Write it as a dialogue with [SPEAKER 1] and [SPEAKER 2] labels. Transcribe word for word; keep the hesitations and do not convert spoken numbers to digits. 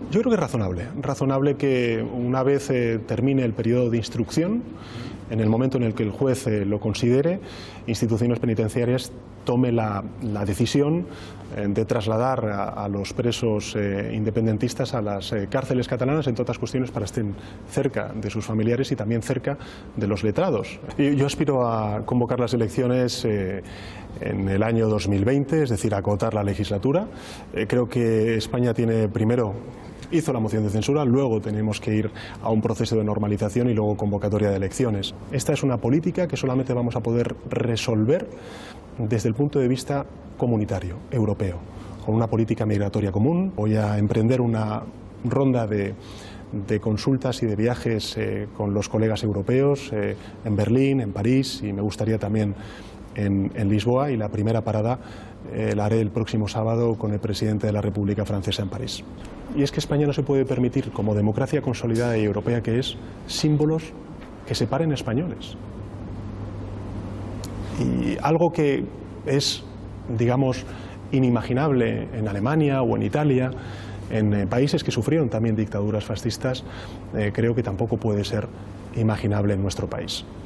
[SPEAKER 1] Yo creo que es razonable, razonable que una vez eh, termine el periodo de instrucción, en el momento en el que el juez eh, lo considere, instituciones penitenciarias tome la, la decisión eh, de trasladar a, a los presos eh, independentistas a las eh, cárceles catalanas, entre otras cuestiones para que estén cerca de sus familiares y también cerca de los letrados. Y yo aspiro a convocar las elecciones eh, en el año dos mil veinte, es decir, a acotar la legislatura. Eh, creo que España tiene primero... hizo la moción de censura, luego tenemos que ir a un proceso de normalización y luego convocatoria de elecciones. Esta es una política que solamente vamos a poder resolver desde el punto de vista comunitario, europeo, con una política migratoria común. Voy a emprender una ronda de, de consultas y de viajes eh, con los colegas europeos eh, en Berlín, en París, y me gustaría también En, en Lisboa, y la primera parada eh, la haré el próximo sábado con el presidente de la República Francesa en París. Y es que España no se puede permitir, como democracia consolidada y europea que es, símbolos que separen españoles. Y algo que es, digamos, inimaginable en Alemania o en Italia, en eh, países que sufrieron también dictaduras fascistas, eh, creo que tampoco puede ser imaginable en nuestro país.